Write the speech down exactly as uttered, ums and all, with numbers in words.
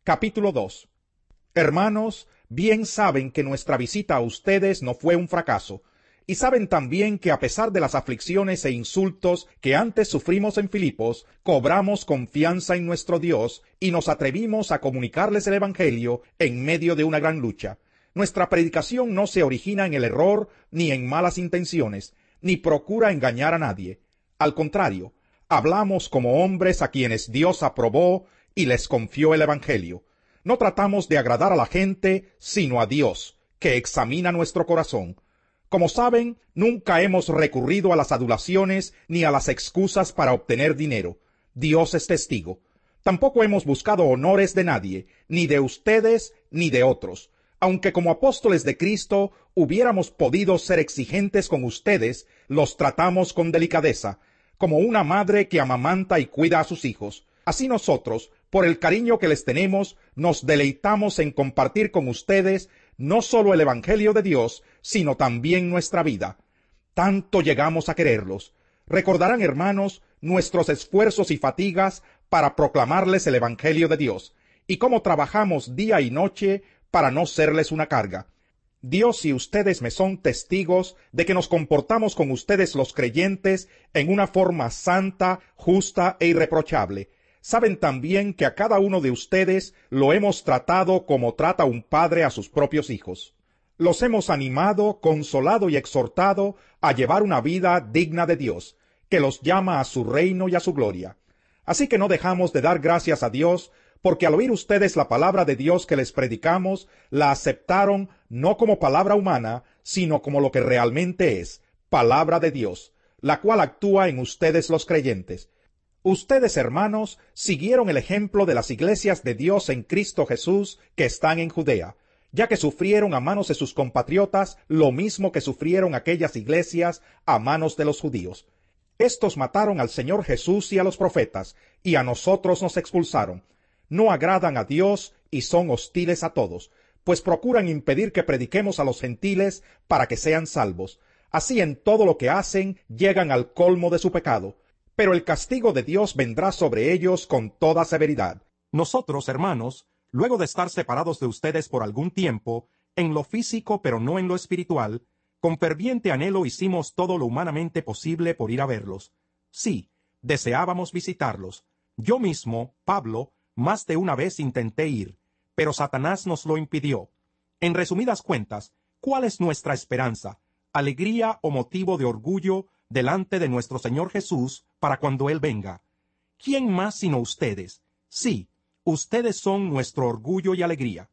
Capítulo dos. Hermanos, bien saben que nuestra visita a ustedes no fue un fracaso, y saben también que a pesar de las aflicciones e insultos que antes sufrimos en Filipos, cobramos confianza en nuestro Dios y nos atrevimos a comunicarles el Evangelio en medio de una gran lucha. Nuestra predicación no se origina en el error ni en malas intenciones, ni procura engañar a nadie. Al contrario, hablamos como hombres a quienes Dios aprobó y les confió el Evangelio. No tratamos de agradar a la gente, sino a Dios, que examina nuestro corazón. Como saben, nunca hemos recurrido a las adulaciones ni a las excusas para obtener dinero. Dios es testigo. Tampoco hemos buscado honores de nadie, ni de ustedes ni de otros. Aunque como apóstoles de Cristo hubiéramos podido ser exigentes con ustedes, los tratamos con delicadeza, como una madre que amamanta y cuida a sus hijos. Así nosotros, por el cariño que les tenemos, nos deleitamos en compartir con ustedes no solo el Evangelio de Dios, sino también nuestra vida. Tanto llegamos a quererlos. Recordarán, hermanos, nuestros esfuerzos y fatigas para proclamarles el Evangelio de Dios, y cómo trabajamos día y noche para no serles una carga. Dios y ustedes me son testigos de que nos comportamos con ustedes los creyentes en una forma santa, justa e irreprochable. Saben también que a cada uno de ustedes lo hemos tratado como trata un padre a sus propios hijos. Los hemos animado, consolado y exhortado a llevar una vida digna de Dios, que los llama a su reino y a su gloria. Así que no dejamos de dar gracias a Dios, porque al oír ustedes la palabra de Dios que les predicamos, la aceptaron no como palabra humana, sino como lo que realmente es, palabra de Dios, la cual actúa en ustedes los creyentes. Ustedes, hermanos, siguieron el ejemplo de las iglesias de Dios en Cristo Jesús que están en Judea, ya que sufrieron a manos de sus compatriotas lo mismo que sufrieron aquellas iglesias a manos de los judíos. Estos mataron al Señor Jesús y a los profetas, y a nosotros nos expulsaron. No agradan a Dios y son hostiles a todos, pues procuran impedir que prediquemos a los gentiles para que sean salvos. Así en todo lo que hacen llegan al colmo de su pecado. Pero el castigo de Dios vendrá sobre ellos con toda severidad. Nosotros, hermanos, luego de estar separados de ustedes por algún tiempo, en lo físico pero no en lo espiritual, con ferviente anhelo hicimos todo lo humanamente posible por ir a verlos. Sí, deseábamos visitarlos. Yo mismo, Pablo, más de una vez intenté ir, pero Satanás nos lo impidió. En resumidas cuentas, ¿cuál es nuestra esperanza, alegría o motivo de orgullo delante de nuestro Señor Jesús para cuando Él venga? ¿Quién más sino ustedes? Sí, ustedes son nuestro orgullo y alegría.